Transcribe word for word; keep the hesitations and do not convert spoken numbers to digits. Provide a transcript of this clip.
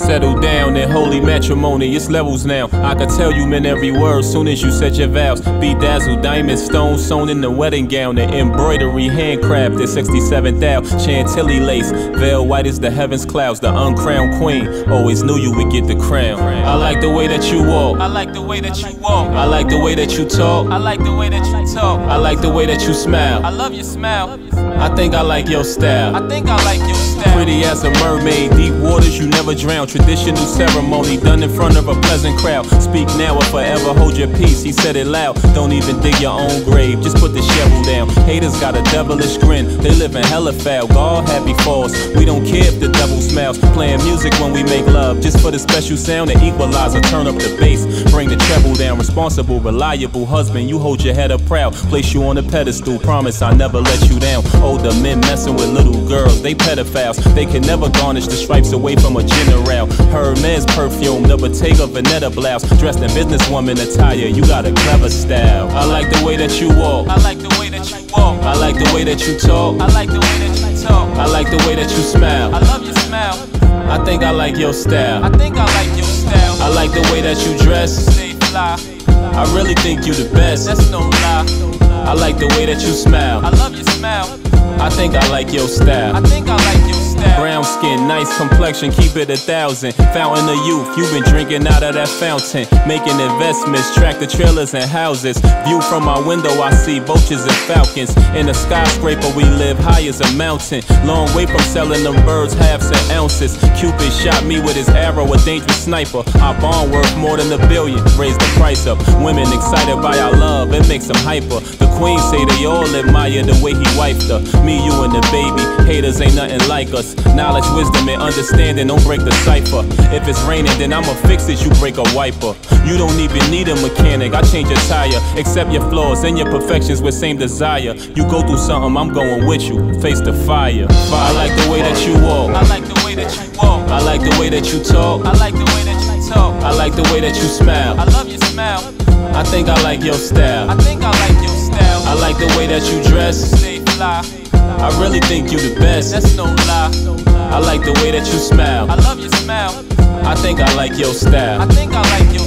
Settle down in holy matrimony, it's levels now. I could tell you meant every word soon as you said your vows. Bedazzled diamond stones sewn in the wedding gown. The embroidery handcrafted, sixty-seven thou. Chantilly lace, veil white as the heavens clouds. The uncrowned queen, always knew you would get the crown. I like the way that you walk, I like the way that you walk. I like the way that you talk, I like the way that you talk. I like the way that you smile. I love your smile. I think I like your style. I think I like your style. Pretty as a mermaid, deep waters you never drown. Traditional ceremony done in front of a pleasant crowd. Speak now or forever hold your peace, he said it loud. Don't even dig your own grave, just put the shovel down. Haters got a devilish grin, they live in hella foul. God happy falls, we don't care if the devil smiles. Playing music when we make love, just for the special sound. The equalizer, turn up the bass, bring the treble down. Responsible, reliable husband, you hold your head up proud. Place you on a pedestal, promise I never let you down. Older men messing with little girls, they pedophiles. They can never garnish the stripes away from a general. Hermes perfume, the Bottega Veneta blouse. Dressed in businesswoman attire, you got a clever style. I like the way that you walk, I like the way that you walk. I like the way that you talk, I like the way that you talk. I like the way that you smile. I love your smile. I think I like your style. I think I like your style. I like the way that you dress. Stay fly. I really think you the best. That's no lie. I like the way that you smile. I love your smile. I think I like your style. I think I like your style. Brown skin, nice complexion, keep it a thousand. Fountain of youth, you've been drinking out of that fountain. Making investments, tractor trailers and houses. View from my window, I see vultures and falcons. In a skyscraper, we live high as a mountain. Long way from selling them birds, halves and ounces. Cupid shot me with his arrow, a dangerous sniper. Our bond worth more than a billion, raise the price up. Women excited by our love, it makes them hyper. The queen say they all admire the way he wiped her. Me, you, and the baby, haters ain't nothing like us. Knowledge, wisdom, and understanding, don't break the cipher. If it's raining, then I'ma fix it, you break a wiper. You don't even need a mechanic, I change your tire. Accept your flaws and your perfections with same desire. You go through something, I'm going with you, face the fire. I like the way that you walk, I like the way that you walk. I like the way that you talk, I like the way that you talk. I like the way that you smile. I love your smile. I think I like your style. I think I like your style. I like the way that you dress. Stay fly. I really think you the best. That's no lie. I like the way that you smile. I love your smile. I think I like your style. I think I like your